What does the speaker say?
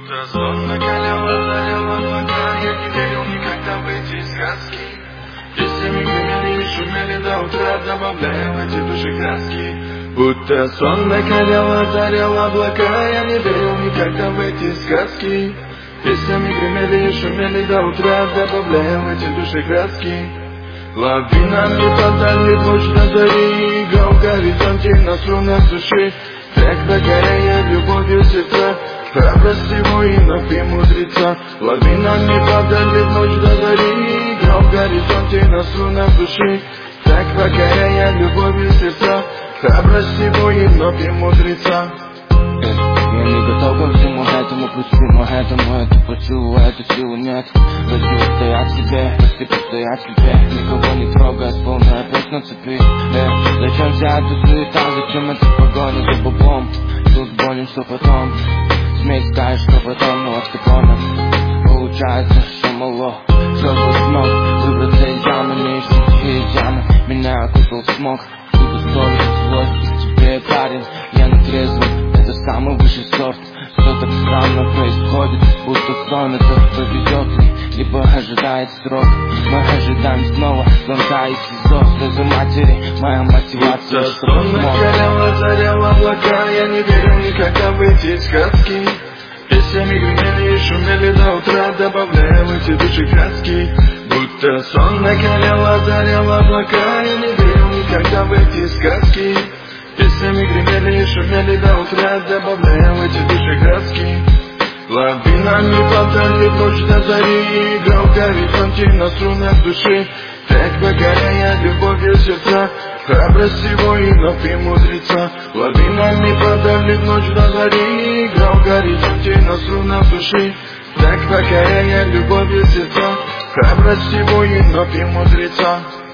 Будто сон накаляла, заряла облака. Я не верил никогда в эти сказки. Песнями гремели и шумели до утра, добавляя в эти души краски. Будто сон накаляла, заряла облака. Я не верил никогда в эти сказки. Песнями гремели и шумели до утра, добавляя в эти души краски. Лавинами падали ночь до зари, играл в горизонте на струнах души. Трек догорая любовью сердца, храбрость его и напи мудреца. Лавинами падали в ночь до зари, играл в горизонте на струнах души. Трек догорая любовью сердца, храбрость его и напи мудреца. Я не готов ко всему этому, пустому этому, эту посылу, эту силу нет. Прости, устоять себе, прости, постоять себе. Никого не трогать, полная песня на цепи. Зачем вся эта суета, зачем эта погоня за бубом? Тут болен, что потом, смей сказать, что потом, но от капона. Получается, что мало, чтобы смог выбраться из ямы, не ищите из ямы. Меня окутал смог, тут история, злость, тебе парень, я на трезвом. Это самый высший сорт. Все так странно происходит, будто сон это повезет ли, либо ожидает срок. Мы ожидаем снова звонка из СИЗО. Слезы матери, моя мотивация, что сон накаляла, заряла облака. Я не верил никогда в эти сказки. Песнями гремели и шумели до утра, добавляя в эти души краски. Будто сон накаляла, заряла облака. Я не верил никогда в эти сказки. Песнями гремели и шумели до утра, добавляя в эти души краски. Лавинами падали в ночь до зари, играл в горизонте на струнах души. Трек догорая любовью сердца, храбрость его и напи мудреца. Лавинами падали в ночь до зари, играл в горизонте на струнах души. Трек догорая любовью сердца, храбрость его и напи мудреца.